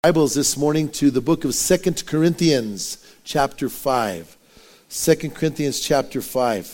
Bibles this morning to the book of 2 Corinthians chapter 5. 2 Corinthians chapter 5.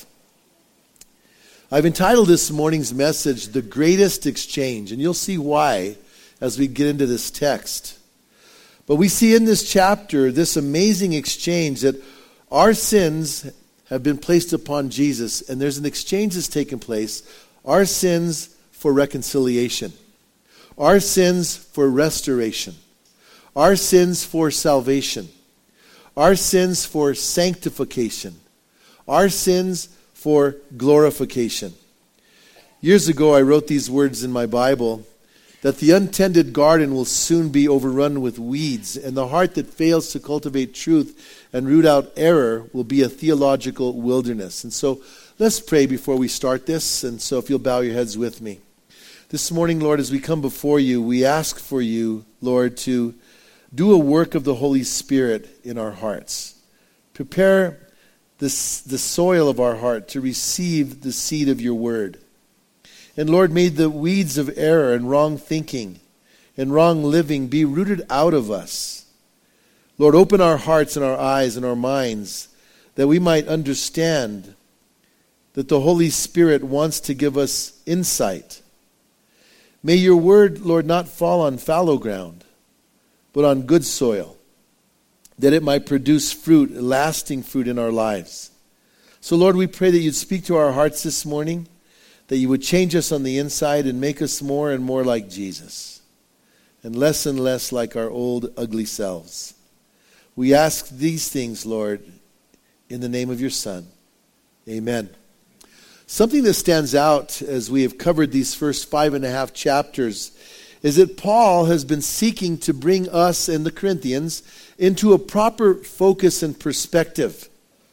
I've entitled this morning's message, The Greatest Exchange, and you'll see why as we get into this text. But we see in this chapter this amazing exchange that our sins have been placed upon Jesus, and there's an exchange that's taken place. Our sins for reconciliation. Our sins for restoration. Our sins for salvation. Our sins for sanctification. Our sins for glorification. Years ago, I wrote these words in my Bible, that the untended garden will soon be overrun with weeds, and the heart that fails to cultivate truth and root out error will be a theological wilderness. And so, let's pray before we start this, and so if you'll bow your heads with me. This morning, Lord, as we come before you, we ask for you, Lord, to do a work of the Holy Spirit in our hearts. Prepare the soil of our heart to receive the seed of your word. And Lord, may the weeds of error and wrong thinking and wrong living be rooted out of us. Lord, open our hearts and our eyes and our minds that we might understand that the Holy Spirit wants to give us insight. May your word, Lord, not fall on fallow ground, but on good soil, that it might produce fruit, lasting fruit in our lives. So, Lord, we pray that you'd speak to our hearts this morning, that you would change us on the inside and make us more and more like Jesus, and less like our old, ugly selves. We ask these things, Lord, in the name of your Son. Amen. Something that stands out as we have covered these first 5.5 chapters is that Paul has been seeking to bring us and the Corinthians into a proper focus and perspective.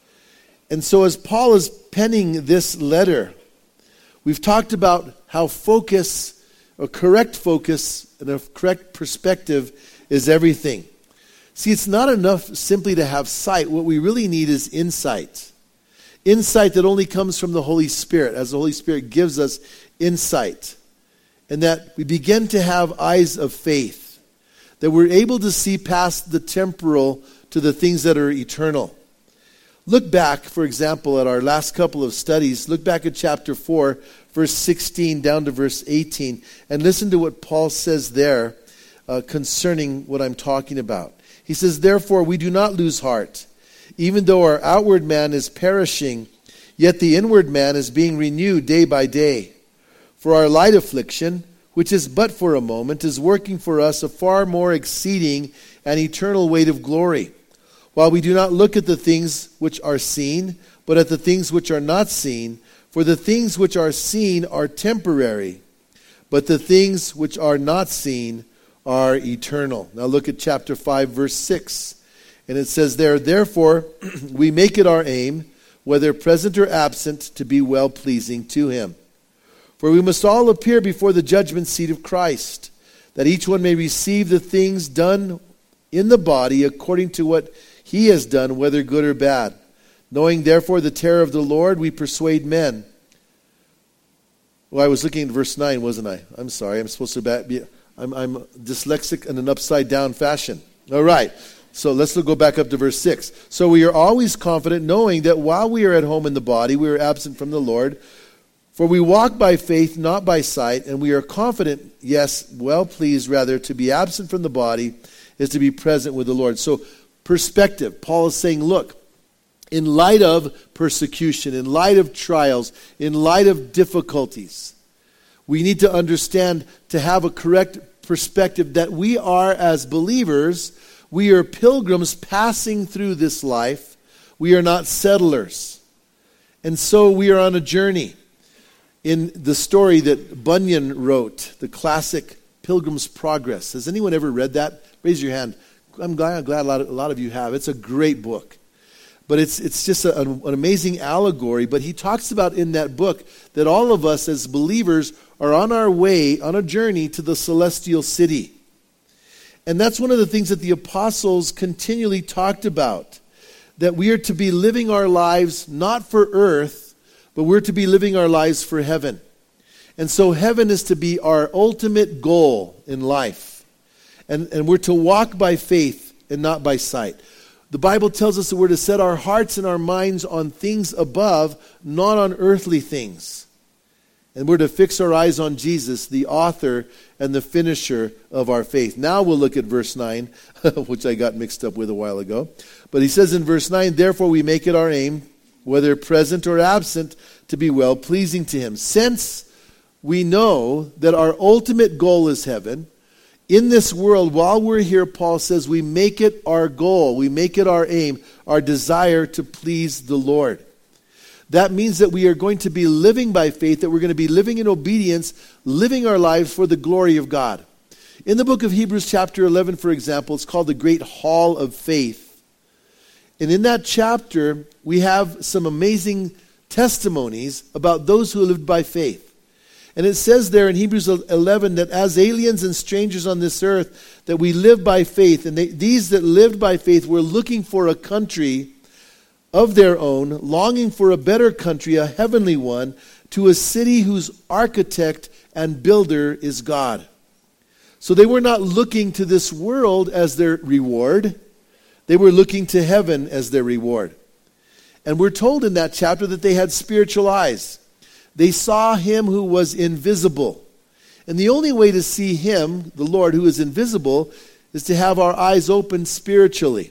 And so as Paul is penning this letter, we've talked about how focus, a correct focus and a correct perspective is everything. See, it's not enough simply to have sight. What we really need is insight. Insight that only comes from the Holy Spirit, as the Holy Spirit gives us insight. And that we begin to have eyes of faith, that we're able to see past the temporal to the things that are eternal. Look back, for example, at our last couple of studies. Look back at chapter 4, verse 16 down to verse 18, and listen to what Paul says there concerning what I'm talking about. He says, "Therefore we do not lose heart, even though our outward man is perishing, yet the inward man is being renewed day by day. For our light affliction, which is but for a moment, is working for us a far more exceeding and eternal weight of glory. While we do not look at the things which are seen, but at the things which are not seen. For the things which are seen are temporary, but the things which are not seen are eternal." Now look at chapter 5, verse 6. And it says there, "Therefore we make it our aim, whether present or absent, to be well-pleasing to him. For we must all appear before the judgment seat of Christ, that each one may receive the things done in the body according to what he has done, whether good or bad. Knowing therefore the terror of the Lord, we persuade men." Well, I was looking at verse 9, wasn't I? I'm sorry, I'm supposed to be, I'm dyslexic in an upside down fashion. All right, so let's go back up to verse 6. "So we are always confident, knowing that while we are at home in the body, we are absent from the Lord. For we walk by faith, not by sight, and we are confident, yes, well pleased rather, to be absent from the body is to be present with the Lord." So, perspective. Paul is saying, look, in light of persecution, in light of trials, in light of difficulties, we need to understand, to have a correct perspective, that we are, as believers, we are pilgrims passing through this life. We are not settlers. And so we are on a journey. In the story that Bunyan wrote, the classic Pilgrim's Progress. Has anyone ever read that? Raise your hand. I'm glad a lot of you have. It's a great book. But it's just an amazing allegory. But he talks about in that book that all of us as believers are on our way, on a journey to the celestial city. And that's one of the things that the apostles continually talked about. That we are to be living our lives not for earth, but we're to be living our lives for heaven. And so heaven is to be our ultimate goal in life. And we're to walk by faith and not by sight. The Bible tells us that we're to set our hearts and our minds on things above, not on earthly things. And we're to fix our eyes on Jesus, the author and the finisher of our faith. Now we'll look at verse 9, which I got mixed up with a while ago. But he says in verse 9, therefore we make it our aim, whether present or absent, to be well-pleasing to him. Since we know that our ultimate goal is heaven, in this world, while we're here, Paul says, we make it our goal, we make it our aim, our desire to please the Lord. That means that we are going to be living by faith, that we're going to be living in obedience, living our lives for the glory of God. In the book of Hebrews chapter 11, for example, it's called the Great Hall of Faith. And in that chapter, we have some amazing testimonies about those who lived by faith. And it says there in Hebrews 11 that as aliens and strangers on this earth, that we live by faith. And these that lived by faith were looking for a country of their own, longing for a better country, a heavenly one, to a city whose architect and builder is God. So they were not looking to this world as their reward. They were looking to heaven as their reward. And we're told in that chapter that they had spiritual eyes. They saw him who was invisible. And the only way to see him, the Lord who is invisible, is to have our eyes open spiritually.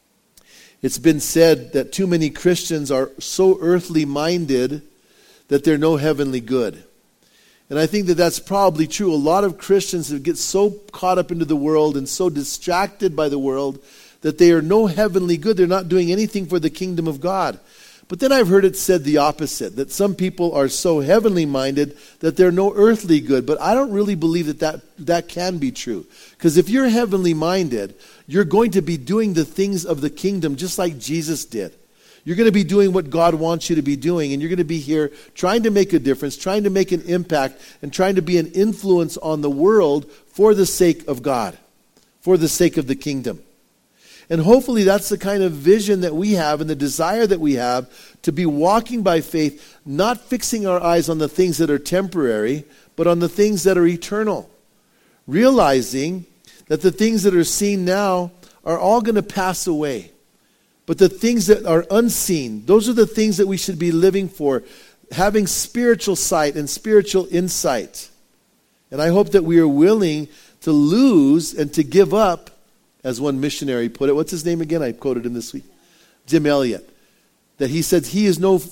It's been said that too many Christians are so earthly minded that they're no heavenly good. And I think that that's probably true. A lot of Christians get so caught up into the world and so distracted by the world that they are no heavenly good. They're not doing anything for the kingdom of God. But then I've heard it said the opposite, that some people are so heavenly minded that they're no earthly good. But I don't really believe that can be true. Because if you're heavenly minded, you're going to be doing the things of the kingdom just like Jesus did. You're going to be doing what God wants you to be doing, and you're going to be here trying to make a difference, trying to make an impact, and trying to be an influence on the world for the sake of God, for the sake of the kingdom. And hopefully that's the kind of vision that we have and the desire that we have to be walking by faith, not fixing our eyes on the things that are temporary, but on the things that are eternal. Realizing that the things that are seen now are all going to pass away. But the things that are unseen, those are the things that we should be living for, having spiritual sight and spiritual insight. And I hope that we are willing to lose and to give up, as one missionary put it. What's his name again? I quoted him this week. Jim Elliot. That he said, he is no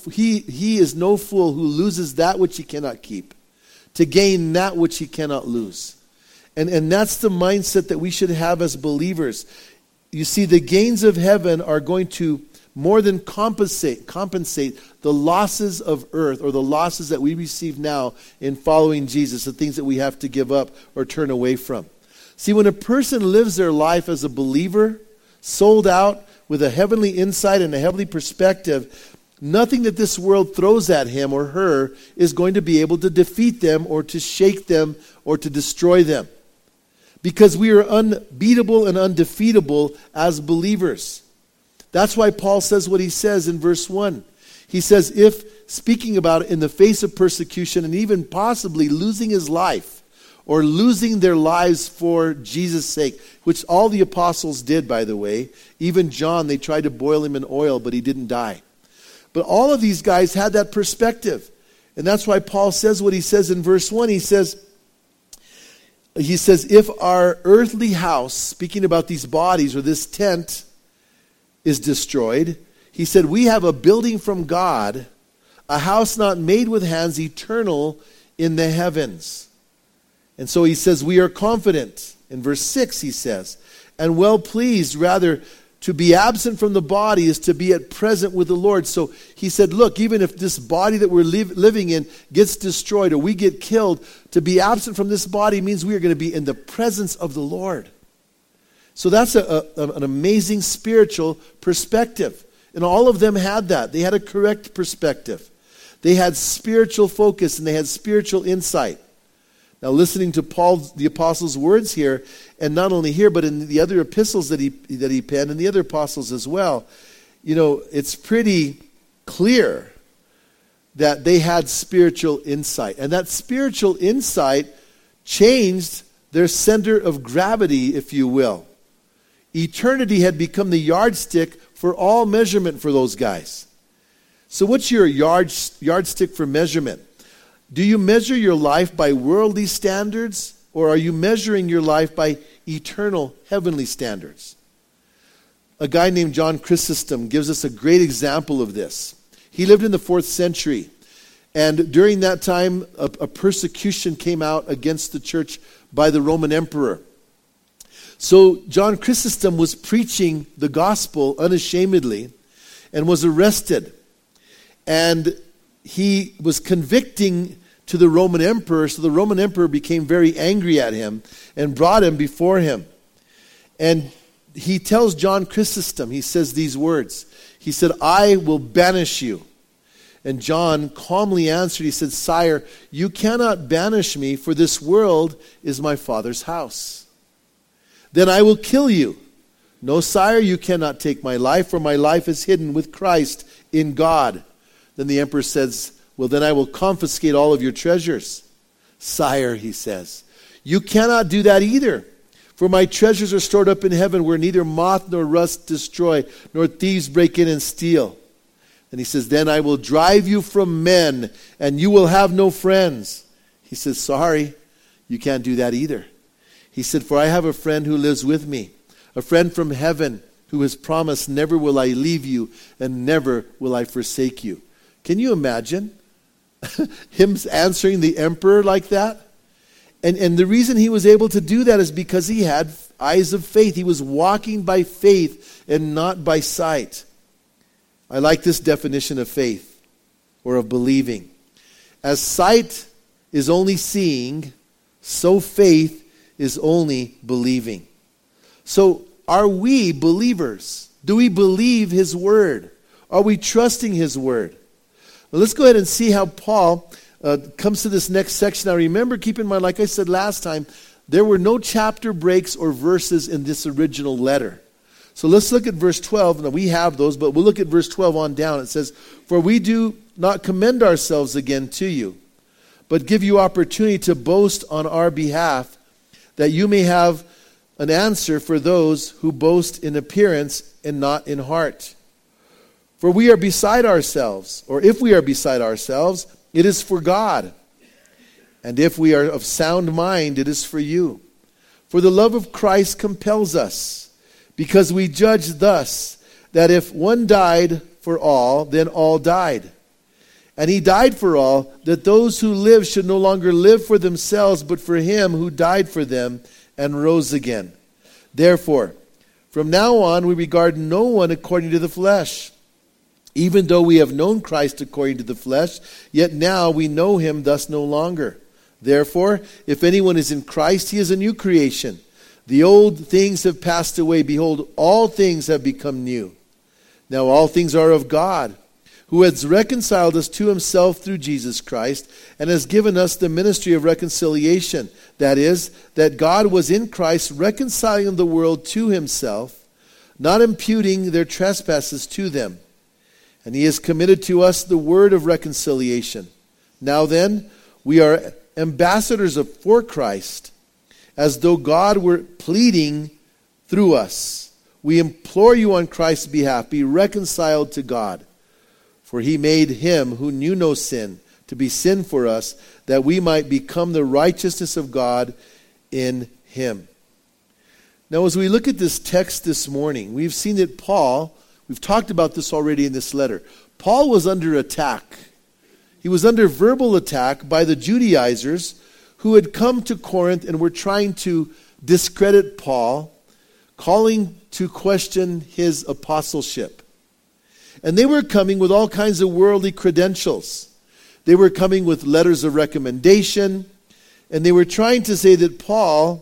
fool who loses that which he cannot keep, to gain that which he cannot lose. And that's the mindset that we should have as believers. You see, the gains of heaven are going to more than compensate the losses of earth, or the losses that we receive now in following Jesus, the things that we have to give up or turn away from. See, when a person lives their life as a believer, sold out with a heavenly insight and a heavenly perspective, nothing that this world throws at him or her is going to be able to defeat them or to shake them or to destroy them. Because we are unbeatable and undefeatable as believers. That's why Paul says what he says in verse 1. He says, if, speaking about it, in the face of persecution and even possibly losing his life, or losing their lives for Jesus' sake, which all the apostles did, by the way. Even John, they tried to boil him in oil, but he didn't die. But all of these guys had that perspective. And that's why Paul says what he says in verse 1. He says, if our earthly house, speaking about these bodies or this tent, is destroyed, he said, we have a building from God, a house not made with hands, eternal in the heavens. And so he says, we are confident. In verse 6 he says, and well pleased, rather, to be absent from the body is to be at present with the Lord. So he said, look, even if this body that we're living in gets destroyed or we get killed, to be absent from this body means we are going to be in the presence of the Lord. So that's an amazing spiritual perspective. And all of them had that. They had a correct perspective. They had spiritual focus and they had spiritual insight. Now, listening to Paul, the apostle's words here, and not only here, but in the other epistles that he penned, and the other apostles as well, it's pretty clear that they had spiritual insight. And that spiritual insight changed their center of gravity, if you will. Eternity had become the yardstick for all measurement for those guys. So what's your yardstick for measurement? Do you measure your life by worldly standards, or are you measuring your life by eternal heavenly standards? A guy named John Chrysostom gives us a great example of this. He lived in the 4th century, and during that time, a persecution came out against the church by the Roman emperor. So John Chrysostom was preaching the gospel unashamedly and was arrested. And he was convicting to the Roman emperor, so the Roman emperor became very angry at him and brought him before him. And he tells John Chrysostom, he says these words. He said, "I will banish you." And John calmly answered, he said, "Sire, you cannot banish me, for this world is my Father's house. Then I will kill you. No, sire, you cannot take my life, for my life is hidden with Christ in God." Then the emperor says, "Well, then I will confiscate all of your treasures." "Sire," he says, "you cannot do that either. For my treasures are stored up in heaven, where neither moth nor rust destroy, nor thieves break in and steal." And he says, "Then I will drive you from men, and you will have no friends." He says, "Sorry, you can't do that either." He said, "For I have a friend who lives with me, a friend from heaven, who has promised, never will I leave you, and never will I forsake you." Can you imagine him answering the emperor like that? And the reason he was able to do that is because he had eyes of faith. He was walking by faith and not by sight. I like this definition of faith, or of believing. As sight is only seeing, so faith is only believing. So are we believers? Do we believe His Word? Are we trusting His Word? Well, let's go ahead and see how Paul comes to this next section. Now remember, keep in mind, like I said last time, there were no chapter breaks or verses in this original letter. So let's look at verse 12. Now we have those, but we'll look at verse 12 on down. It says, "For we do not commend ourselves again to you, but give you opportunity to boast on our behalf, that you may have an answer for those who boast in appearance and not in heart. For we are beside ourselves, or if we are beside ourselves, it is for God. And if we are of sound mind, it is for you. For the love of Christ compels us, because we judge thus, that if one died for all, then all died. And He died for all, that those who live should no longer live for themselves, but for Him who died for them and rose again. Therefore, from now on we regard no one according to the flesh. Even though we have known Christ according to the flesh, yet now we know Him thus no longer. Therefore, if anyone is in Christ, he is a new creation. The old things have passed away. Behold, all things have become new. Now all things are of God, who has reconciled us to Himself through Jesus Christ, and has given us the ministry of reconciliation. That is, that God was in Christ reconciling the world to Himself, not imputing their trespasses to them. And He has committed to us the word of reconciliation. Now then, we are ambassadors for Christ, as though God were pleading through us. We implore you on Christ's behalf, be reconciled to God. For He made Him who knew no sin to be sin for us, that we might become the righteousness of God in Him. Now, as we look at this text this morning, we've seen that Paul, we've talked about this already in this letter, Paul was under attack. He was under verbal attack by the Judaizers who had come to Corinth and were trying to discredit Paul, calling to question his apostleship. And they were coming with all kinds of worldly credentials. They were coming with letters of recommendation, and they were trying to say that Paul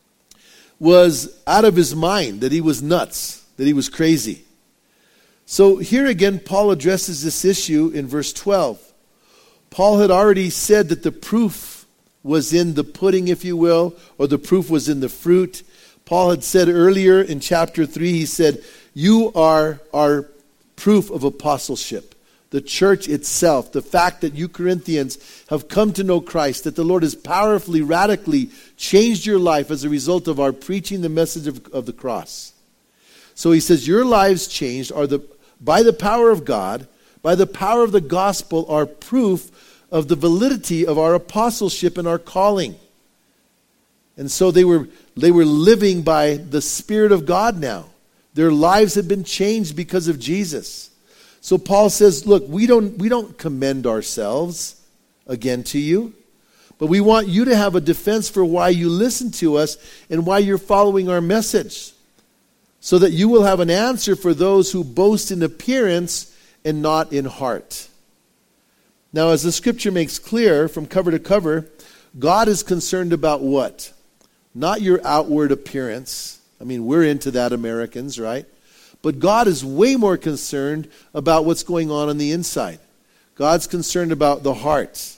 was out of his mind, that he was nuts, that he was crazy. So here again, Paul addresses this issue in verse 12. Paul had already said that the proof was in the pudding, if you will, or the proof was in the fruit. Paul had said earlier in chapter 3, he said, "You are our proof of apostleship. the church itself, the fact that you Corinthians have come to know Christ, that the Lord has powerfully, radically changed your life as a result of our preaching the message of the cross. So he says, your lives changed by the power of God, by the power of the gospel, are proof of the validity of our apostleship and our calling. And so they were living by the Spirit of God now. Their lives had been changed because of Jesus. So Paul says, look, we don't commend ourselves again to you, but we want you to have a defense for why you listen to us and why you're following our message, so that you will have an answer for those who boast in appearance and not in heart. Now, as the scripture makes clear from cover to cover, God is concerned about what? Not your outward appearance. I mean, we're into that, Americans, right? But God is way more concerned about what's going on the inside. God's concerned about the heart.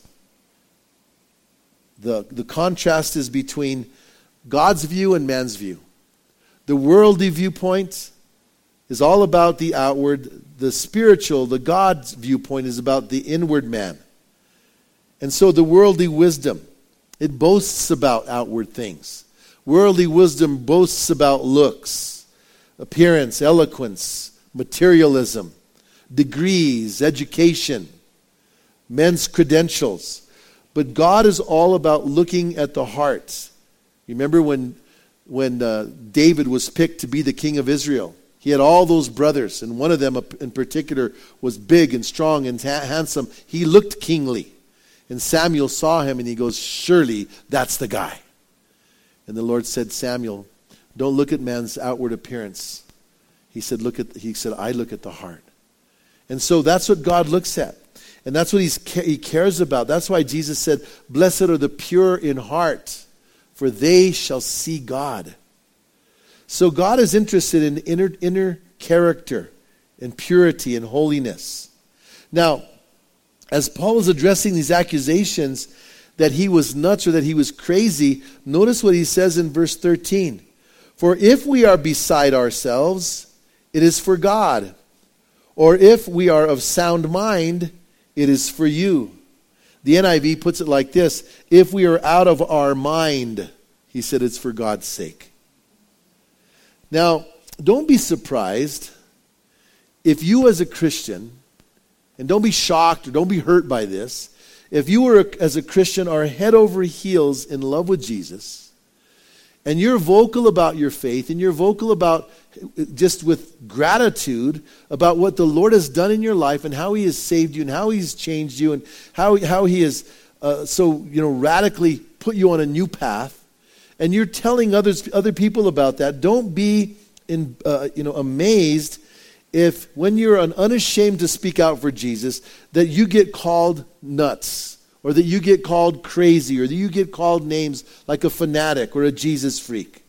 The contrast is between God's view and man's view. The worldly viewpoint is all about the outward. The spiritual, the God's viewpoint, is about the inward man. And so the worldly wisdom, it boasts about outward things. Worldly wisdom boasts about looks, appearance, eloquence, materialism, degrees, education, men's credentials. But God is all about looking at the heart. Remember when David was picked to be the king of Israel? He had all those brothers, and one of them in particular was big and strong and handsome. He looked kingly. And Samuel saw him and he goes, surely that's the guy. And the Lord said, Samuel, don't look at man's outward appearance. He said, I look at the heart. And so that's what God looks at. And that's what he cares about. That's why Jesus said, blessed are the pure in heart, for they shall see God. So God is interested in inner character and purity and holiness. Now, as Paul is addressing these accusations that he was nuts or that he was crazy, notice what he says in verse 13. For if we are beside ourselves, it is for God. Or if we are of sound mind, it is for you. The NIV puts it like this. If we are out of our mind, he said it's for God's sake. Now, don't be surprised if you as a Christian, and don't be shocked or don't be hurt by this, if you were as a Christian are head over heels in love with Jesus, and you're vocal about your faith, and you're vocal about just with gratitude about what the Lord has done in your life and how he has saved you and how he's changed you and how he has radically put you on a new path, and you're telling other people about that, don't be amazed if when you're unashamed to speak out for Jesus, that you get called nuts, or that you get called crazy, or that you get called names like a fanatic or a Jesus freak.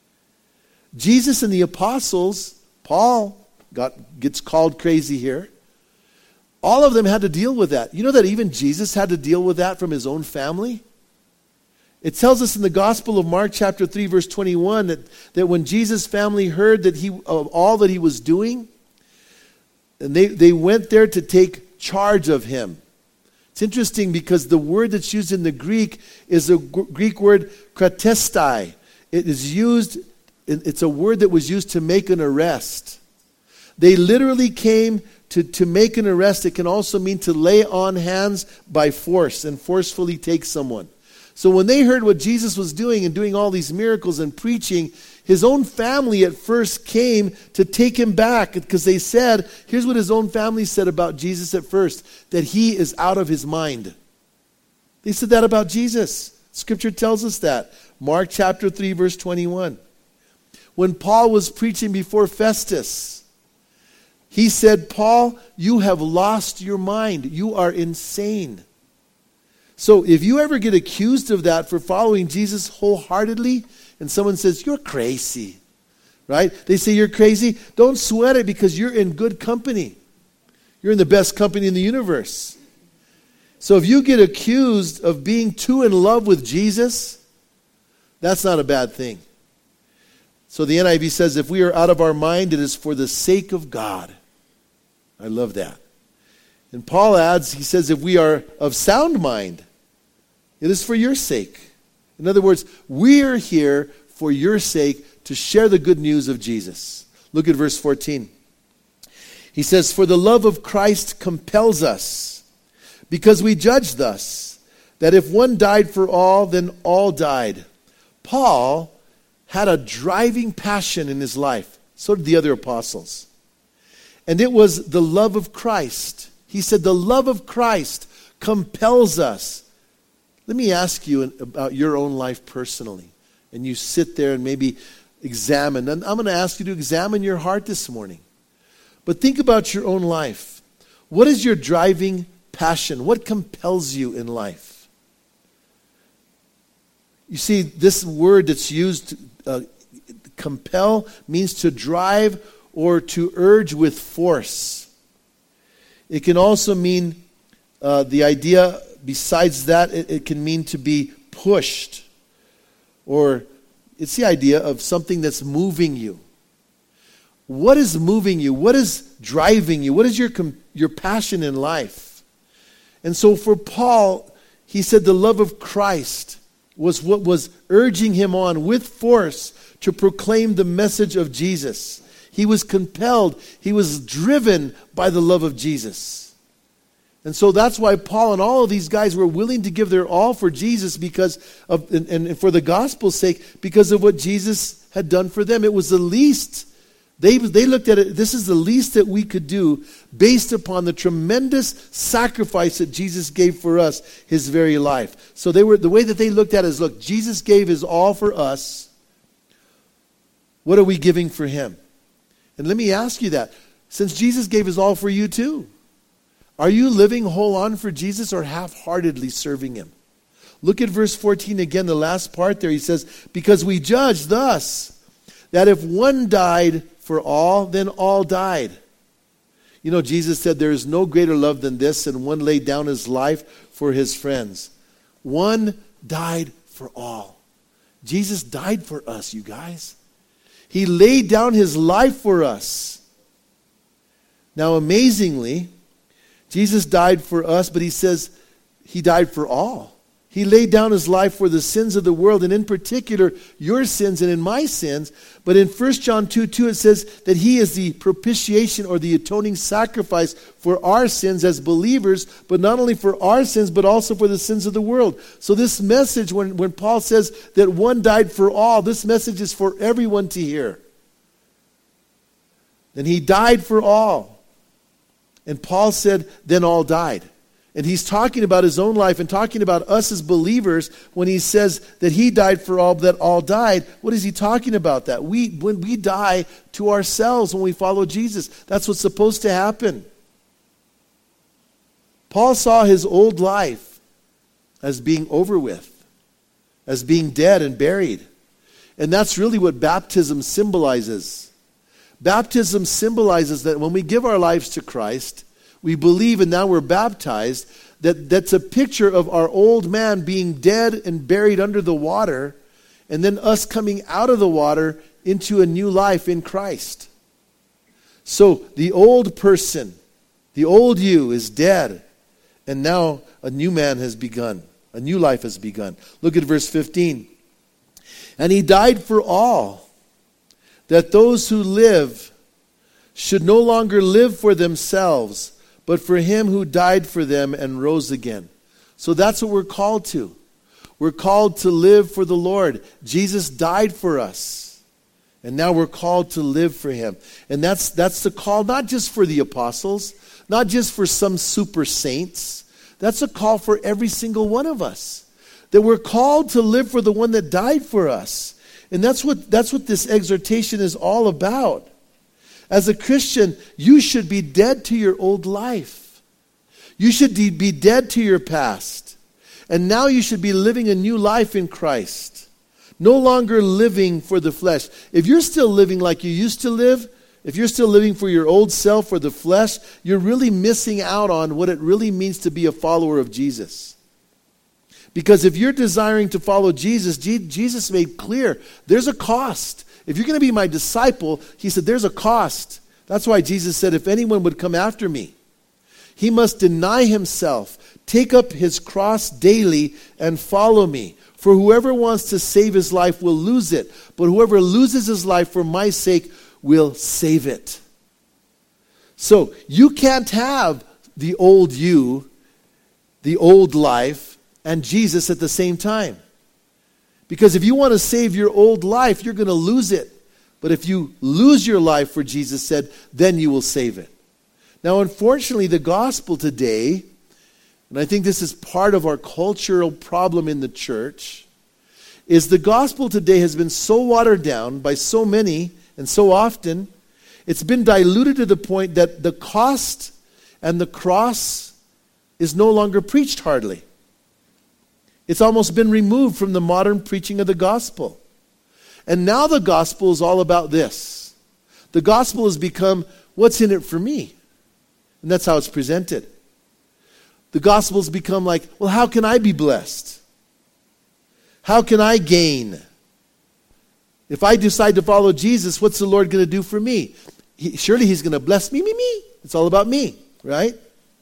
Jesus and the apostles, Paul gets called crazy here. All of them had to deal with that. You know that even Jesus had to deal with that from his own family? It tells us in the Gospel of Mark chapter 3 verse 21 that when Jesus' family heard that of all that he was doing, and they went there to take charge of him. It's interesting because the word that's used in the Greek is a Greek word kratestai. It's a word that was used to make an arrest. They literally came to make an arrest. It can also mean to lay on hands by force and forcefully take someone. So when they heard what Jesus was doing and doing all these miracles and preaching, his own family at first came to take him back because they said, here's what his own family said about Jesus at first, that he is out of his mind. They said that about Jesus. Scripture tells us that. Mark chapter 3 verse 21. When Paul was preaching before Festus, he said, Paul, you have lost your mind. You are insane. So if you ever get accused of that for following Jesus wholeheartedly, and someone says, you're crazy, right? They say you're crazy. Don't sweat it because you're in good company. You're in the best company in the universe. So if you get accused of being too in love with Jesus, that's not a bad thing. So the NIV says, if we are out of our mind, it is for the sake of God. I love that. And Paul adds, he says, if we are of sound mind, it is for your sake. In other words, we are here for your sake to share the good news of Jesus. Look at verse 14. He says, for the love of Christ compels us, because we judge thus, that if one died for all, then all died. Paul had a driving passion in his life. So did the other apostles. And it was the love of Christ. He said, the love of Christ compels us. Let me ask you about your own life personally. And you sit there and maybe examine. And I'm going to ask you to examine your heart this morning. But think about your own life. What is your driving passion? What compels you in life? You see, this word that's used, compel, means to drive or to urge with force. It can also mean, the idea, besides that, it can mean to be pushed. Or it's the idea of something that's moving you. What is moving you? What is driving you? What is your passion in life? And so for Paul, he said the love of Christ was what was urging him on with force to proclaim the message of Jesus. He was compelled, he was driven by the love of Jesus. And so that's why Paul and all of these guys were willing to give their all for Jesus because of, and for the gospel's sake, because of what Jesus had done for them. It was the least. They looked at it, this is the least that we could do based upon the tremendous sacrifice that Jesus gave for us, his very life. So the way that they looked at it is, look, Jesus gave his all for us. What are we giving for him? And let me ask you that. Since Jesus gave his all for you too, are you living whole on for Jesus or half-heartedly serving him? Look at verse 14 again, the last part there. He says, because we judge thus, that if one died for all, then all died. You know, Jesus said there is no greater love than this, and one laid down his life for his friends. One died for all. Jesus died for us, you guys. He laid down his life for us. Now, amazingly, Jesus died for us, but he says he died for all. He laid down his life for the sins of the world, and in particular, your sins and in my sins. But in 1 John 2:2, it says that he is the propitiation or the atoning sacrifice for our sins as believers, but not only for our sins, but also for the sins of the world. So this message, when Paul says that one died for all, this message is for everyone to hear. And he died for all. And Paul said, then all died. And he's talking about his own life and talking about us as believers when he says that he died for all, that all died. What is he talking about that? When we die to ourselves when we follow Jesus, that's what's supposed to happen. Paul saw his old life as being over with, as being dead and buried. And that's really what baptism symbolizes. Baptism symbolizes that when we give our lives to Christ, we believe and now we're baptized, that's a picture of our old man being dead and buried under the water, and then us coming out of the water into a new life in Christ. So the old person, the old you is dead, and now a new man has begun. A new life has begun. Look at verse 15. And he died for all, that those who live should no longer live for themselves, but for him who died for them and rose again. So that's what we're called to. We're called to live for the Lord. Jesus died for us. And now we're called to live for him. And that's the call, not just for the apostles, not just for some super saints. That's a call for every single one of us. That we're called to live for the one that died for us. And that's what this exhortation is all about. As a Christian, you should be dead to your old life. You should be dead to your past. And now you should be living a new life in Christ. No longer living for the flesh. If you're still living like you used to live, if you're still living for your old self or the flesh, you're really missing out on what it really means to be a follower of Jesus. Because if you're desiring to follow Jesus, Jesus made clear there's a cost. If you're going to be my disciple, he said, there's a cost. That's why Jesus said, if anyone would come after me, He must deny himself, take up his cross daily, and follow me. For whoever wants to save his life will lose it, but whoever loses his life for my sake will save it. So you can't have the old you, the old life, and Jesus at the same time. Because if you want to save your old life, you're going to lose it. But if you lose your life for Jesus said, then you will save it. Now, unfortunately, the gospel today, and I think this is part of our cultural problem in the church, is the gospel today has been so watered down by so many and so often, it's been diluted to the point that the cost and the cross is no longer preached hardly. It's almost been removed from the modern preaching of the gospel. And now the gospel is all about this. The gospel has become, what's in it for me? And that's how it's presented. The gospel has become like, well, how can I be blessed? How can I gain? If I decide to follow Jesus, what's the Lord going to do for me? Surely he's going to bless me. It's all about me, right?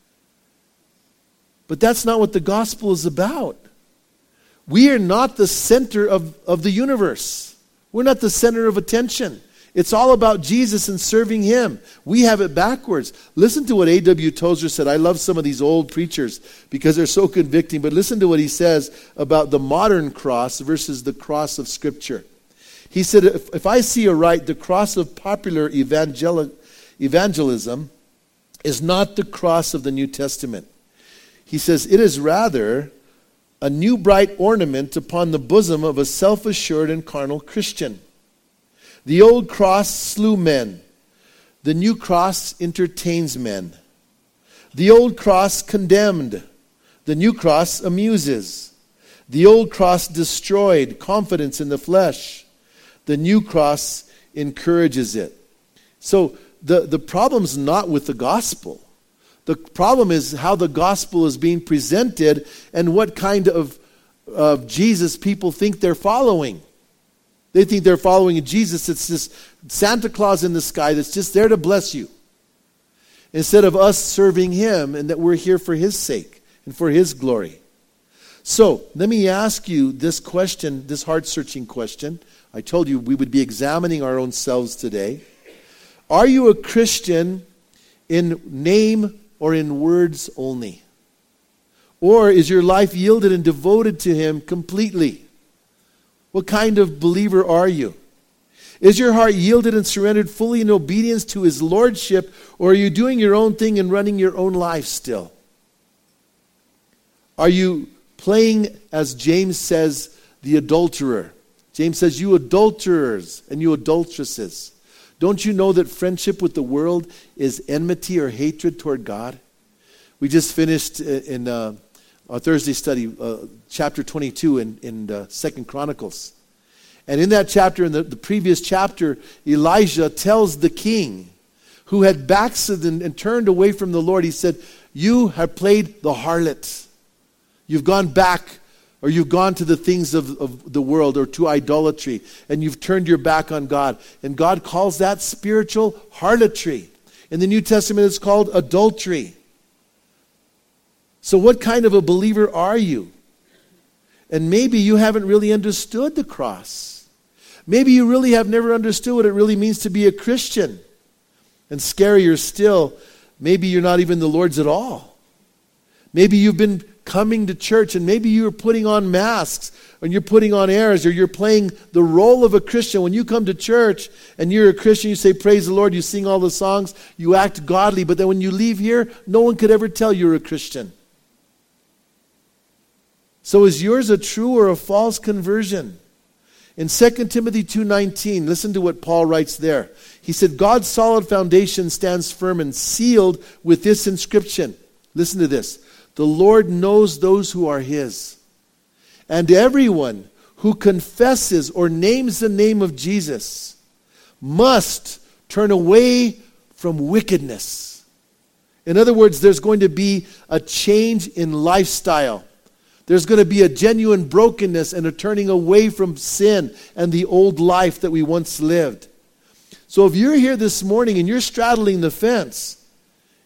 But that's not what the gospel is about. We are not the center of the universe. We're not the center of attention. It's all about Jesus and serving him. We have it backwards. Listen to what A.W. Tozer said. I love some of these old preachers because they're so convicting. But listen to what he says about the modern cross versus the cross of Scripture. He said, if I see aright, the cross of popular evangelism is not the cross of the New Testament. He says, it is rather a new bright ornament upon the bosom of a self-assured and carnal Christian. The old cross slew men. The new cross entertains men. The old cross condemned. The new cross amuses. The old cross destroyed confidence in the flesh. The new cross encourages it. So the problem's not with the gospel. The problem is how the gospel is being presented and what kind of Jesus people think they're following. They think they're following a Jesus that's just Santa Claus in the sky that's just there to bless you. Instead of us serving him and that we're here for his sake and for his glory. So, let me ask you this question, this heart-searching question. I told you we would be examining our own selves today. Are you a Christian in name or in words only? Or is your life yielded and devoted to him completely? What kind of believer are you? Is your heart yielded and surrendered fully in obedience to his lordship, or are you doing your own thing and running your own life still? Are you playing, as James says, the adulterer? James says, you adulterers and you adulteresses. Don't you know that friendship with the world is enmity or hatred toward God? We just finished in our Thursday study, chapter 22 in 2 Chronicles. And in that chapter, in the previous chapter, Elijah tells the king who had backslidden and turned away from the Lord, he said, you have played the harlot. You've gone back, or you've gone to the things of the world, or to idolatry, and you've turned your back on God. And God calls that spiritual harlotry. In the New Testament, it's called adultery. So what kind of a believer are you? And maybe you haven't really understood the cross. Maybe you really have never understood what it really means to be a Christian. And scarier still, maybe you're not even the Lord's at all. Maybe you've been coming to church and maybe you're putting on masks and you're putting on airs or you're playing the role of a Christian. When you come to church and you're a Christian, you say, praise the Lord, you sing all the songs, you act godly, but then when you leave here, no one could ever tell you're a Christian. So is yours a true or a false conversion? In 2 Timothy 2:19, listen to what Paul writes there. He said, God's solid foundation stands firm and sealed with this inscription. Listen to this. The Lord knows those who are his. And everyone who confesses or names the name of Jesus must turn away from wickedness. In other words, there's going to be a change in lifestyle. There's going to be a genuine brokenness and a turning away from sin and the old life that we once lived. So if you're here this morning and you're straddling the fence,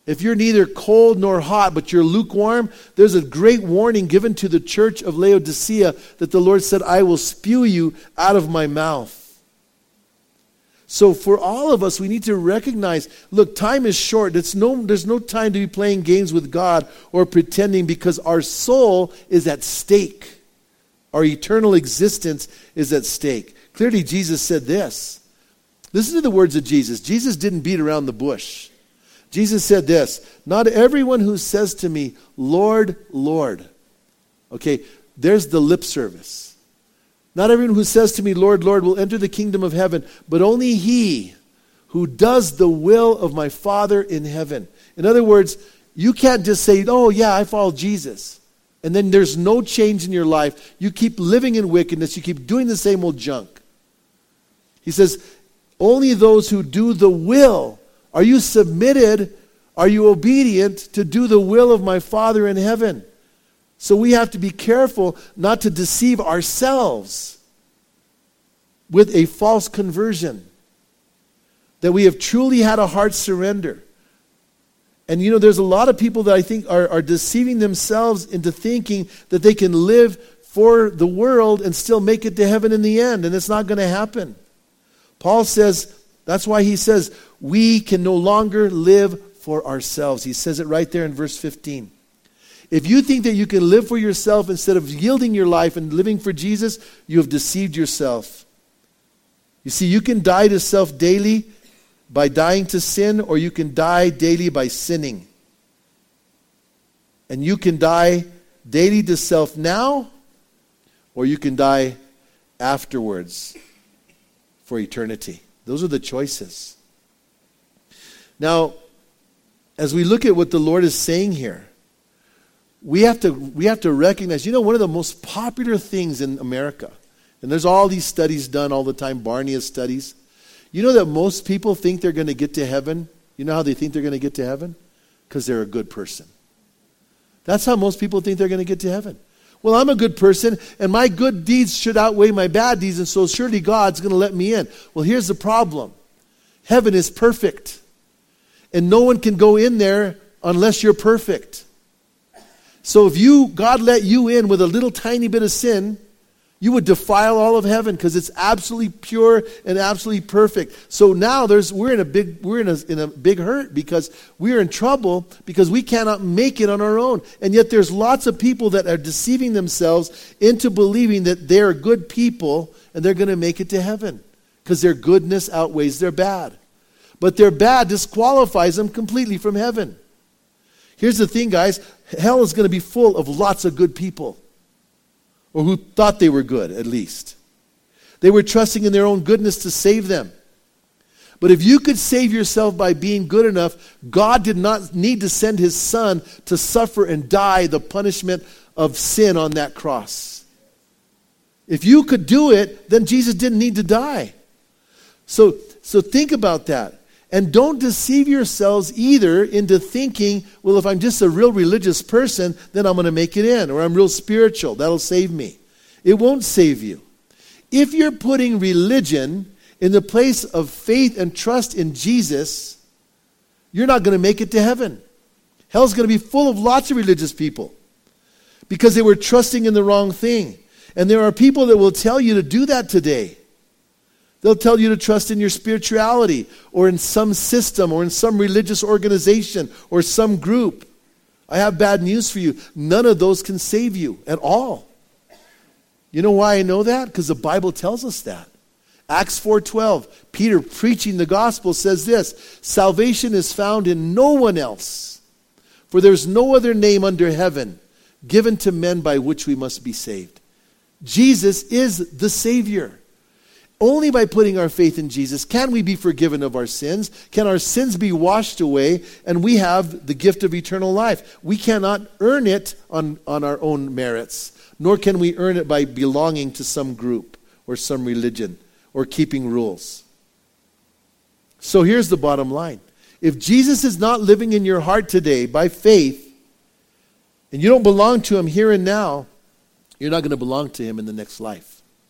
If you're neither cold nor hot, but you're lukewarm, there's a great warning given to the church of Laodicea that the Lord said, I will spew you out of my mouth. So for all of us, we need to recognize, look, time is short. There's no time to be playing games with God or pretending, because our soul is at stake. Our eternal existence is at stake. Clearly, Jesus said this. Listen to the words of Jesus. Jesus didn't beat around the bush. Jesus said this, not everyone who says to me, Lord, Lord. Okay, there's the lip service. Not everyone who says to me, Lord, Lord, will enter the kingdom of heaven, but only he who does the will of my Father in heaven. In other words, you can't just say, oh yeah, I follow Jesus, and then there's no change in your life. You keep living in wickedness. You keep doing the same old junk. He says, only those who do the will. Are you submitted? Are you obedient to do the will of my Father in heaven? So we have to be careful not to deceive ourselves with a false conversion. That we have truly had a heart surrender. And you know, there's a lot of people that I think are deceiving themselves into thinking that they can live for the world and still make it to heaven in the end. And it's not going to happen. Paul says, that's why he says, we can no longer live for ourselves. He says it right there in verse 15. If you think that you can live for yourself instead of yielding your life and living for Jesus, you have deceived yourself. You see, you can die to self daily by dying to sin, or you can die daily by sinning. And you can die daily to self now, or you can die afterwards for eternity. Those are the choices. Now, as we look at what the Lord is saying here, we have to recognize, one of the most popular things in America, and there's all these studies done all the time, Barnia studies. You know that most people think they're going to get to heaven? You know how they think they're going to get to heaven? Because they're a good person. That's how most people think they're going to get to heaven. Well, I'm a good person, and my good deeds should outweigh my bad deeds, and so surely God's going to let me in. Well, here's the problem. Heaven is perfect, and no one can go in there unless you're perfect. So if God let you in with a little tiny bit of sin, you would defile all of heaven, because it's absolutely pure and absolutely perfect. So now we're in a big hurt, because we're in trouble because we cannot make it on our own. And yet there's lots of people that are deceiving themselves into believing that they're good people and they're going to make it to heaven because their goodness outweighs their bad. But their bad disqualifies them completely from heaven. Here's the thing, guys. Hell is going to be full of lots of good people. Or who thought they were good, at least. They were trusting in their own goodness to save them. But if you could save yourself by being good enough, God did not need to send his Son to suffer and die the punishment of sin on that cross. If you could do it, then Jesus didn't need to die. So think about that. And don't deceive yourselves either into thinking, well, if I'm just a real religious person, then I'm going to make it in. Or I'm real spiritual. That'll save me. It won't save you. If you're putting religion in the place of faith and trust in Jesus, you're not going to make it to heaven. Hell's going to be full of lots of religious people because they were trusting in the wrong thing. And there are people that will tell you to do that today. They'll tell you to trust in your spirituality or in some system or in some religious organization or some group. I have bad news for you. None of those can save you at all. You know why I know that? Because the Bible tells us that. Acts 4:12, Peter preaching the gospel says this, salvation is found in no one else, for there's no other name under heaven given to men by which we must be saved. Jesus is the Savior. Only by putting our faith in Jesus can we be forgiven of our sins, can our sins be washed away, and we have the gift of eternal life. We cannot earn it on our own merits, nor can we earn it by belonging to some group or some religion or keeping rules. So here's the bottom line. If Jesus is not living in your heart today by faith, and you don't belong to him here and now, you're not going to belong to him in the next life.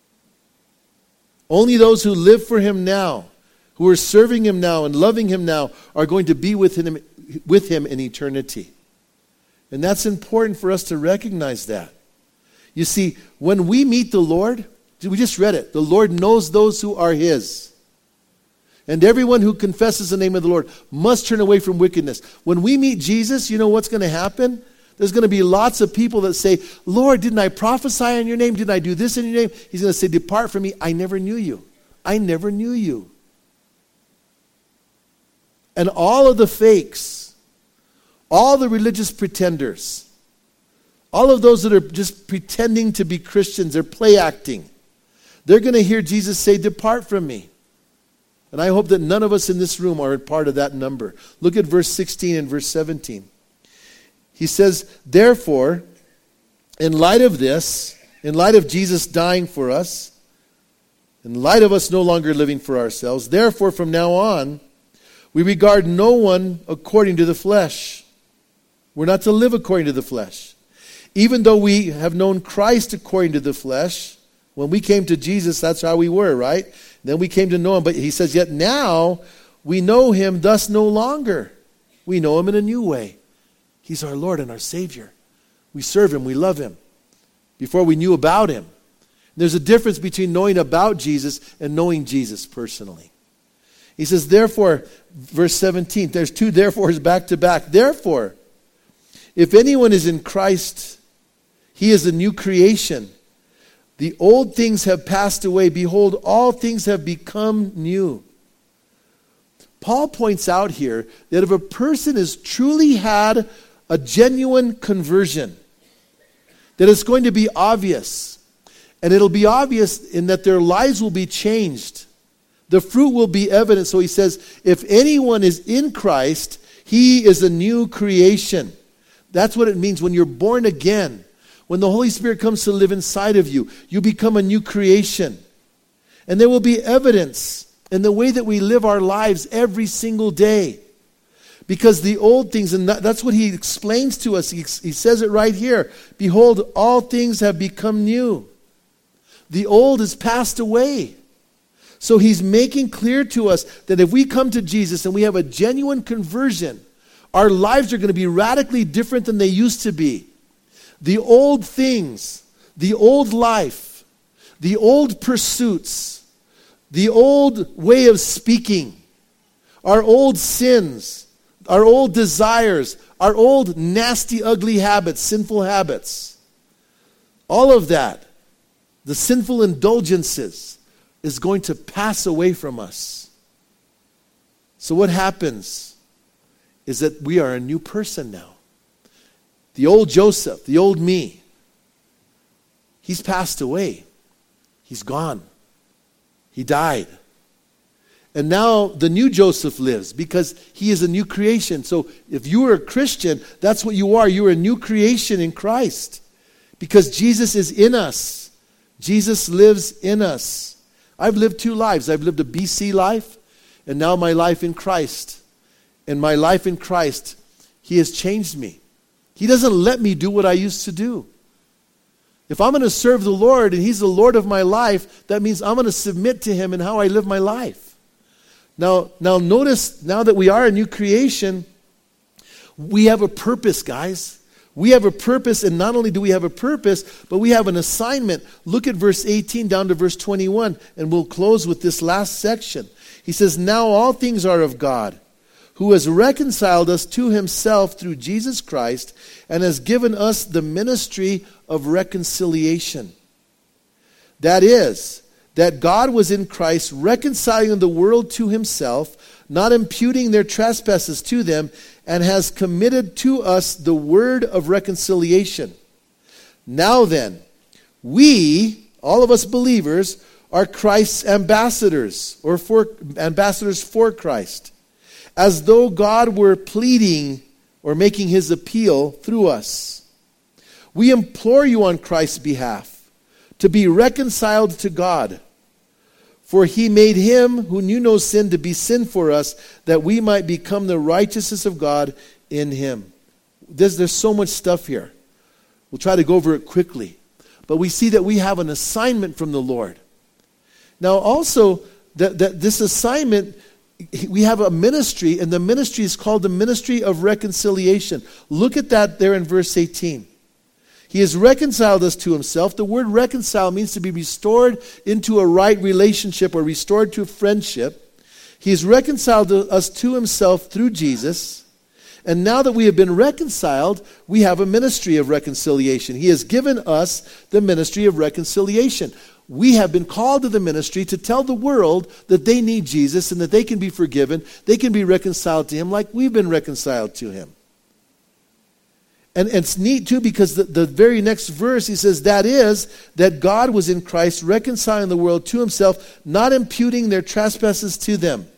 Only those who live for him now, who are serving him now and loving him now, are going to be with him with him in eternity. And that's important for us to recognize that. You see, when we meet the Lord, we just read it, the Lord knows those who are his. And everyone who confesses the name of the Lord must turn away from wickedness. When we meet Jesus, you know what's going to happen? There's going to be lots of people that say, Lord, didn't I prophesy in your name? Didn't I do this in your name? He's going to say, depart from me. I never knew you. I never knew you. And all of the fakes, all the religious pretenders, all of those that are just pretending to be Christians, they're play acting. They're going to hear Jesus say, depart from me. And I hope that none of us in this room are a part of that number. Look at verse 16 and verse 17. He says, therefore, in light of this, in light of Jesus dying for us, in light of us no longer living for ourselves, therefore from now on, we regard no one according to the flesh. We're not to live according to the flesh. Even though we have known Christ according to the flesh, when we came to Jesus, that's how we were, right? Then we came to know him. But he says, yet now we know him thus no longer. We know him in a new way. He's our Lord and our Savior. We serve him, we love him. Before we knew about him. There's a difference between knowing about Jesus and knowing Jesus personally. He says, therefore, verse 17, there's two therefores back to back. Therefore, if anyone is in Christ, he is a new creation. The old things have passed away. Behold, all things have become new. Paul points out here that if a person has truly had a genuine conversion, that it's going to be obvious. And it'll be obvious in that their lives will be changed. The fruit will be evident. So he says, if anyone is in Christ, he is a new creation. That's what it means when you're born again. When the Holy Spirit comes to live inside of you, you become a new creation. And there will be evidence in the way that we live our lives every single day. Because the old things, and that's what he explains to us. He says it right here. Behold, all things have become new. The old is passed away. So he's making clear to us that if we come to Jesus and we have a genuine conversion, our lives are going to be radically different than they used to be. The old things, the old life, the old pursuits, the old way of speaking, our old sins, our old desires, our old nasty, ugly habits, sinful habits, all of that, the sinful indulgences, is going to pass away from us. So what happens is that we are a new person now. The old Joseph, the old me, he's passed away. He's gone. He died. And now the new Joseph lives because he is a new creation. So if you are a Christian, that's what you are. You are a new creation in Christ because Jesus is in us. Jesus lives in us. I've lived two lives. I've lived a BC life and now my life in Christ. And my life in Christ, he has changed me. He doesn't let me do what I used to do. If I'm going to serve the Lord and he's the Lord of my life, that means I'm going to submit to him in how I live my life. Now notice, now that we are a new creation, we have a purpose, guys. We have a purpose, and not only do we have a purpose, but we have an assignment. Look at verse 18 down to verse 21, and we'll close with this last section. He says, now all things are of God, who has reconciled us to himself through Jesus Christ, and has given us the ministry of reconciliation. That is, that God was in Christ reconciling the world to himself, not imputing their trespasses to them, and has committed to us the word of reconciliation. Now then, we, all of us believers, are Christ's ambassadors, or ambassadors for Christ, as though God were pleading or making his appeal through us. We implore you on Christ's behalf to be reconciled to God. For he made him who knew no sin to be sin for us, that we might become the righteousness of God in him. There's so much stuff here. We'll try to go over it quickly. But we see that we have an assignment from the Lord. Now also, that this assignment we have a ministry, and the ministry is called the ministry of reconciliation. Look at that there in verse 18. He has reconciled us to himself. The word reconcile means to be restored into a right relationship or restored to friendship. He has reconciled us to himself through Jesus. And now that we have been reconciled, we have a ministry of reconciliation. He has given us the ministry of reconciliation. We have been called to the ministry to tell the world that they need Jesus and that they can be forgiven. They can be reconciled to him like we've been reconciled to him. And it's neat too, because the very next verse, he says, that is, that God was in Christ reconciling the world to himself, not imputing their trespasses to them.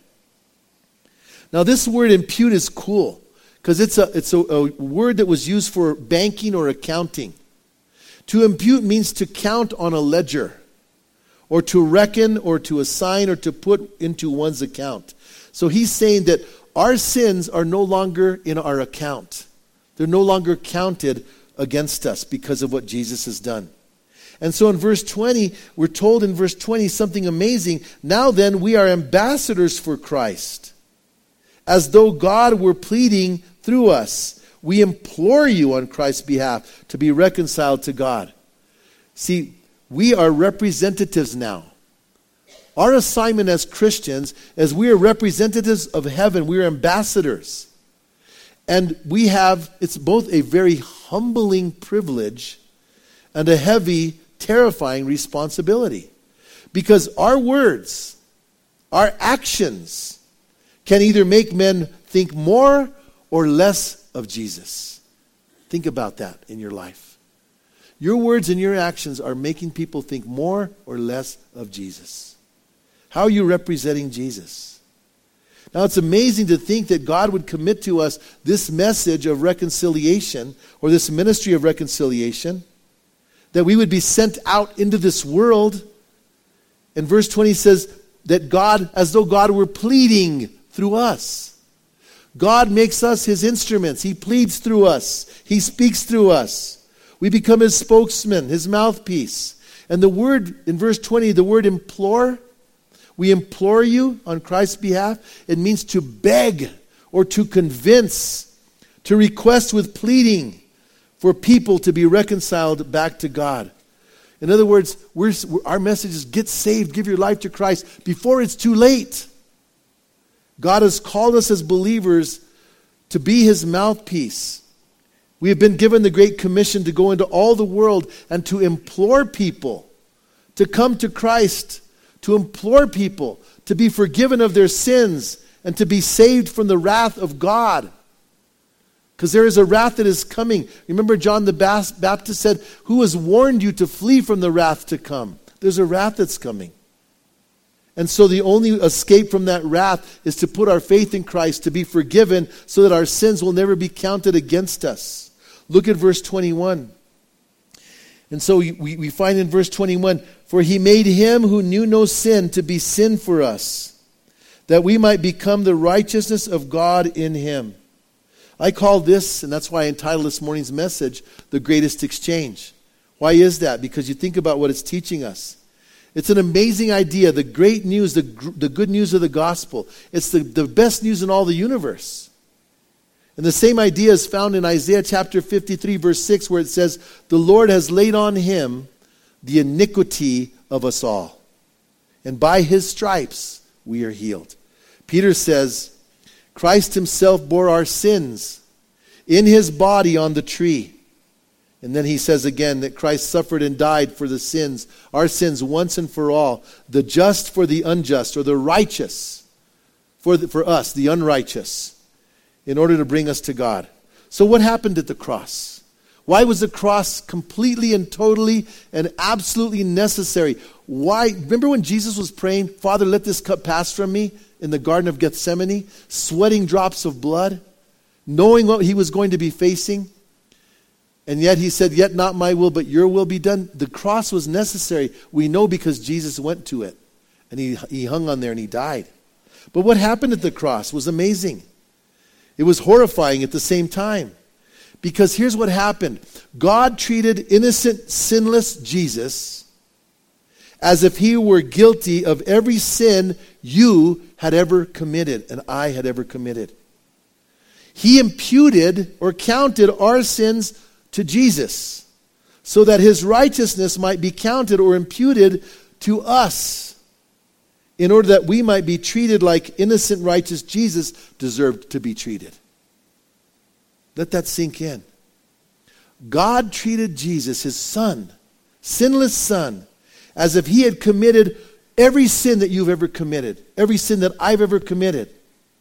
Now this word impute is cool, because it's a word that was used for banking or accounting. To impute means to count on a ledger, or to reckon, or to assign, or to put into one's account. So he's saying that our sins are no longer in our account. They're no longer counted against us because of what Jesus has done. And so in verse 20, we're told in verse 20 something amazing. Now then, we are ambassadors for Christ, as though God were pleading through us. We implore you on Christ's behalf to be reconciled to God. See, we are representatives now. Our assignment as Christians is we are representatives of heaven. We are ambassadors. And we have, it's both a very humbling privilege and a heavy, terrifying responsibility. Because our words, our actions, can either make men think more or less of Jesus. Think about that in your life. Your words and your actions are making people think more or less of Jesus. How are you representing Jesus? Now, it's amazing to think that God would commit to us this message of reconciliation, or this ministry of reconciliation, that we would be sent out into this world. And verse 20 says that God, as though God were pleading through us. God makes us his instruments. He pleads through us. He speaks through us. We become his spokesman, his mouthpiece. And the word, in verse 20, the word implore, we implore you on Christ's behalf. It means to beg or to convince, to request with pleading for people to be reconciled back to God. In other words, our message is get saved, give your life to Christ before it's too late. God has called us as believers to be his mouthpiece. We have been given the Great Commission to go into all the world and to implore people to come to Christ, to implore people to be forgiven of their sins and to be saved from the wrath of God. Because there is a wrath that is coming. Remember John the Baptist said, who has warned you to flee from the wrath to come? There's a wrath that's coming. And so the only escape from that wrath is to put our faith in Christ, to be forgiven so that our sins will never be counted against us. Look at verse 21. And so we find in verse 21, for he made him who knew no sin to be sin for us, that we might become the righteousness of God in him. I call this, and that's why I entitled this morning's message, The Greatest Exchange. Why is that? Because you think about what it's teaching us. It's an amazing idea, the great news, the good news of the gospel. It's the best news in all the universe. And the same idea is found in Isaiah chapter 53, verse 6, where it says, the Lord has laid on him the iniquity of us all, and by his stripes we are healed. Peter says, Christ himself bore our sins in his body on the tree. And then he says again that Christ suffered and died for the sins, our sins once and for all, the just for the unjust, or the righteous for us, the unrighteous, in order to bring us to God. So what happened at the cross? Why was the cross completely and totally and absolutely necessary? Why? Remember when Jesus was praying, Father, let this cup pass from me in the Garden of Gethsemane, sweating drops of blood, knowing what he was going to be facing? And yet he said, yet not my will, but your will be done. The cross was necessary. We know because Jesus went to it. And he hung on there and he died. But what happened at the cross was amazing. It was horrifying at the same time. Because here's what happened. God treated innocent, sinless Jesus as if he were guilty of every sin you had ever committed and I had ever committed. He imputed or counted our sins to Jesus so that his righteousness might be counted or imputed to us in order that we might be treated like innocent, righteous Jesus deserved to be treated. Let that sink in. God treated Jesus, his son, sinless son, as if he had committed every sin that you've ever committed, every sin that I've ever committed.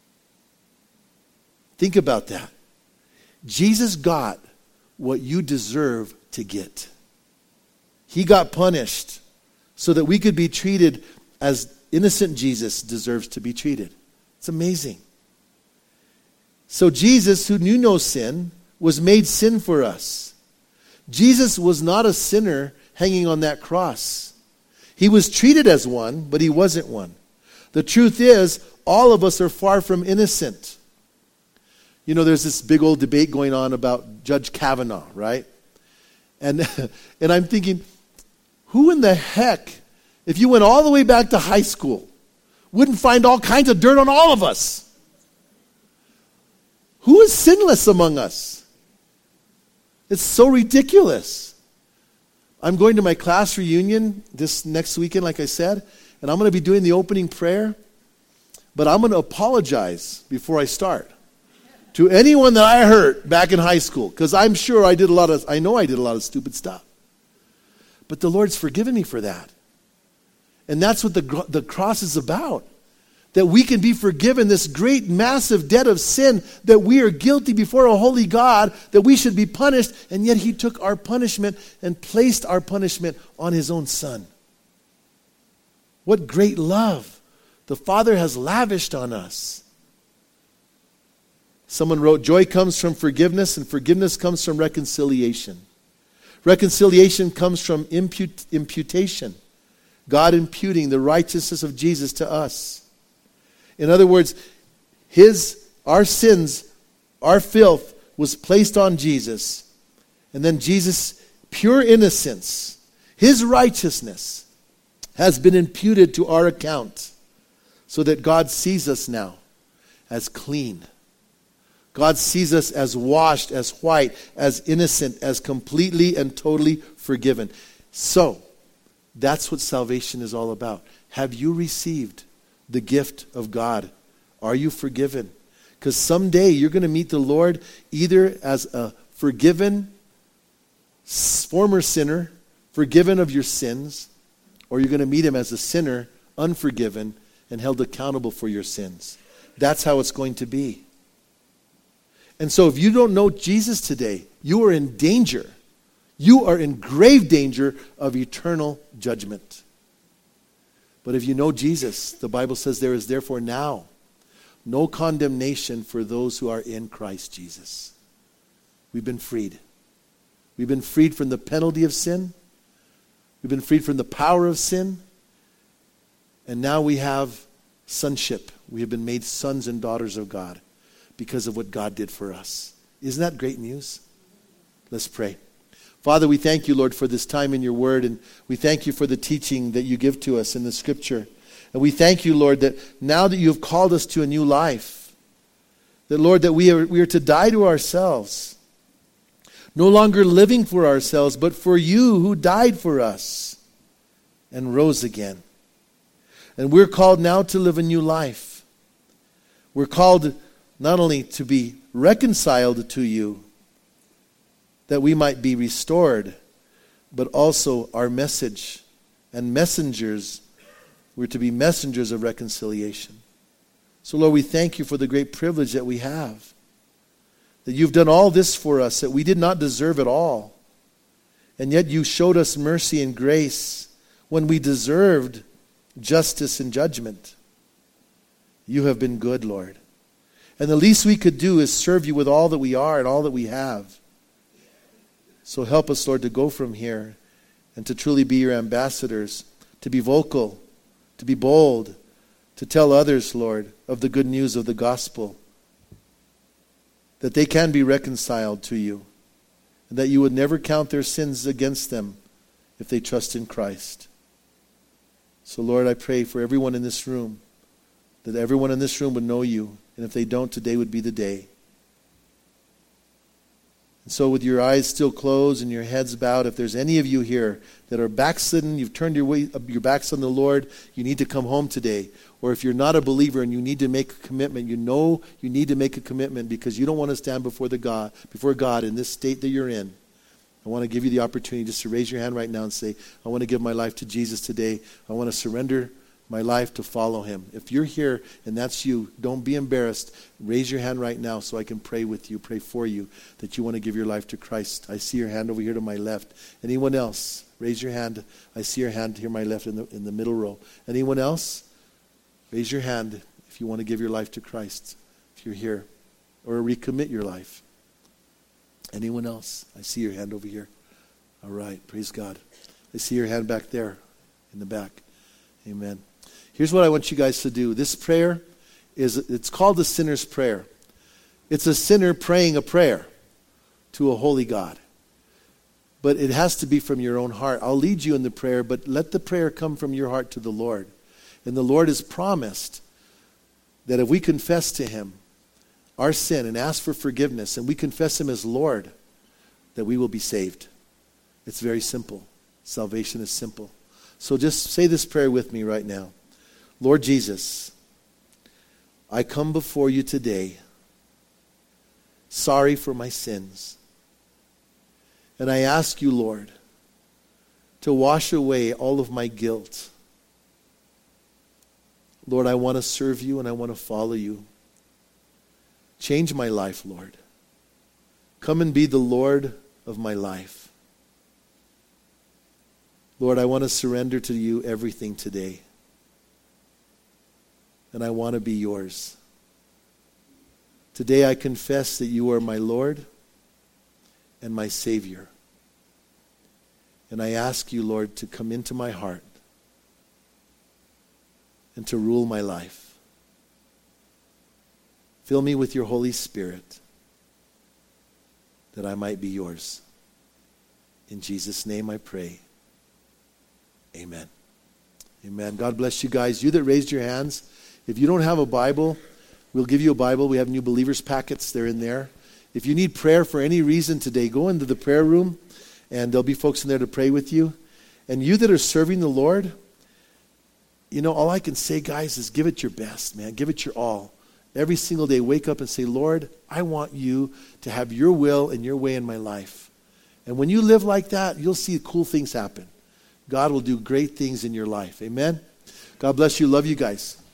Think about that. Jesus got what you deserve to get. He got punished so that we could be treated as innocent Jesus deserves to be treated. It's amazing. So Jesus, who knew no sin, was made sin for us. Jesus was not a sinner hanging on that cross. He was treated as one, but he wasn't one. The truth is, all of us are far from innocent. You know, there's this big old debate going on about Judge Kavanaugh, right? And I'm thinking, who in the heck, if you went all the way back to high school, wouldn't find all kinds of dirt on all of us? Who is sinless among us? It's so ridiculous. I'm going to my class reunion this next weekend, like I said, and I'm going to be doing the opening prayer, but I'm going to apologize before I start to anyone that I hurt back in high school, because I'm sure I know I did a lot of stupid stuff. But the Lord's forgiven me for that. And that's what the cross is about. That we can be forgiven this great, massive debt of sin, that we are guilty before a holy God, that we should be punished, and yet he took our punishment and placed our punishment on his own son. What great love the Father has lavished on us. Someone wrote, joy comes from forgiveness, and forgiveness comes from reconciliation. Reconciliation comes from imputation. God imputing the righteousness of Jesus to us. In other words, our sins, our filth was placed on Jesus. And then Jesus' pure innocence, his righteousness, has been imputed to our account so that God sees us now as clean. God sees us as washed, as white, as innocent, as completely and totally forgiven. So, that's what salvation is all about. Have you received the gift of God? Are you forgiven? Because someday you're going to meet the Lord either as a forgiven former sinner, forgiven of your sins, or you're going to meet him as a sinner, unforgiven, and held accountable for your sins. That's how it's going to be. And so if you don't know Jesus today, you are in danger. You are in grave danger of eternal judgment. But if you know Jesus, the Bible says there is therefore now no condemnation for those who are in Christ Jesus. We've been freed. We've been freed from the penalty of sin. We've been freed from the power of sin. And now we have sonship. We have been made sons and daughters of God because of what God did for us. Isn't that great news? Let's pray. Father, we thank you, Lord, for this time in your word, and we thank you for the teaching that you give to us in the scripture. And we thank you, Lord, that now that you have called us to a new life, that, Lord, that we are to die to ourselves, no longer living for ourselves, but for you who died for us and rose again. And we're called now to live a new life. We're called not only to be reconciled to you, that we might be restored, but also our message and messengers, we're to be messengers of reconciliation. So Lord, we thank you for the great privilege that we have, that you've done all this for us that we did not deserve at all. And yet you showed us mercy and grace when we deserved justice and judgment. You have been good, Lord. And the least we could do is serve you with all that we are and all that we have. So help us, Lord, to go from here and to truly be your ambassadors, to be vocal, to be bold, to tell others, Lord, of the good news of the gospel, that they can be reconciled to you, and that you would never count their sins against them if they trust in Christ. So, Lord, I pray for everyone in this room that everyone in this room would know you. And if they don't, today would be the day. And so with your eyes still closed and your heads bowed, if there's any of you here that are backslidden, you've turned your backs on the Lord, you need to come home today. Or if you're not a believer and you need to make a commitment, you know you need to make a commitment because you don't want to stand before God in this state that you're in. I want to give you the opportunity just to raise your hand right now and say, I want to give my life to Jesus today. I want to surrender my life to follow him. If you're here and that's you, don't be embarrassed. Raise your hand right now so I can pray with you, pray for you, that you want to give your life to Christ. I see your hand over here to my left. Anyone else? Raise your hand. I see your hand here to my left in the middle row. Anyone else? Raise your hand if you want to give your life to Christ, if you're here, or recommit your life. Anyone else? I see your hand over here. All right, praise God. I see your hand back there in the back. Amen. Here's what I want you guys to do. This prayer it's called the sinner's prayer. It's a sinner praying a prayer to a holy God. But it has to be from your own heart. I'll lead you in the prayer, but let the prayer come from your heart to the Lord. And the Lord has promised that if we confess to him our sin and ask for forgiveness, and we confess him as Lord, that we will be saved. It's very simple. Salvation is simple. So just say this prayer with me right now. Lord Jesus, I come before you today, sorry for my sins. And I ask you, Lord, to wash away all of my guilt. Lord, I want to serve you and I want to follow you. Change my life, Lord. Come and be the Lord of my life. Lord, I want to surrender to you everything today. And I want to be yours. Today I confess that you are my Lord and my Savior. And I ask you, Lord, to come into my heart and to rule my life. Fill me with your Holy Spirit that I might be yours. In Jesus' name I pray. Amen. Amen. God bless you guys. You that raised your hands, if you don't have a Bible, we'll give you a Bible. We have new believers packets. They're in there. If you need prayer for any reason today, go into the prayer room, and there'll be folks in there to pray with you. And you that are serving the Lord, you know, all I can say, guys, is give it your best, man. Give it your all. Every single day, wake up and say, Lord, I want you to have your will and your way in my life. And when you live like that, you'll see cool things happen. God will do great things in your life. Amen? God bless you. Love you guys.